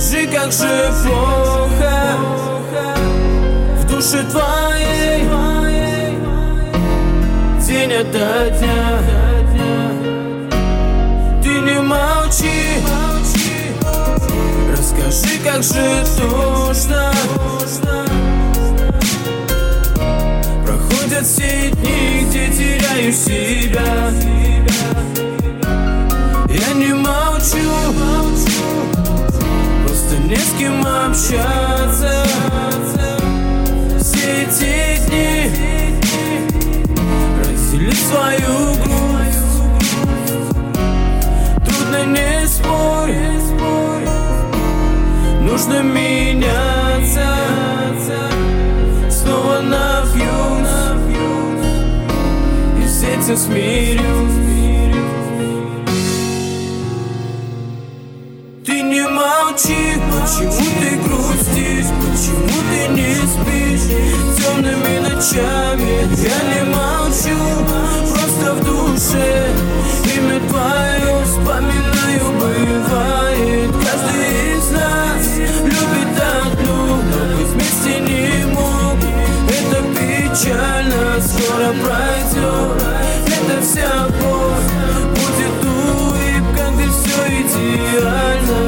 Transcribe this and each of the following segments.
Расскажи, как же плохо в душе твоей день ото дня. Ты не молчи, расскажи, как же тошно. Проходят все дни, где теряю себя. Я не молчу, просто не с кем общаться. Все эти дни разделить свою грусть. Трудно, не спорь, нужно меняться. Снова напьюсь и с этим смирюсь. Ты не молчи, почему ты грустишь, почему ты не спишь темными ночами? Я не молчу, просто в душе имя твое вспоминаю. Бывает, каждый из нас любит одну, но быть вместе не могут. Это печально, скоро пройдет. Это вся боль, будет улыбка, где все идеально.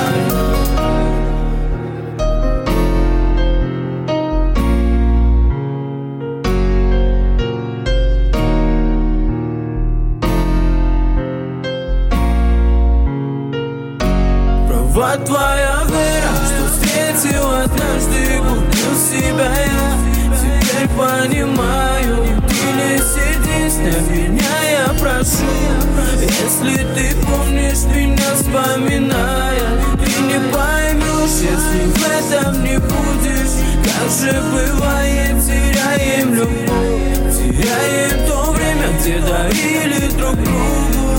Права твоя вера, что встретил однажды, купил себя я. Теперь понимаю, ты не сиди с меня, я прошу. Если ты помнишь меня, вспоминая, ты не поймешь, если в этом не будешь. Как же бывает, теряем любовь, теряем то время, где дарили друг другу.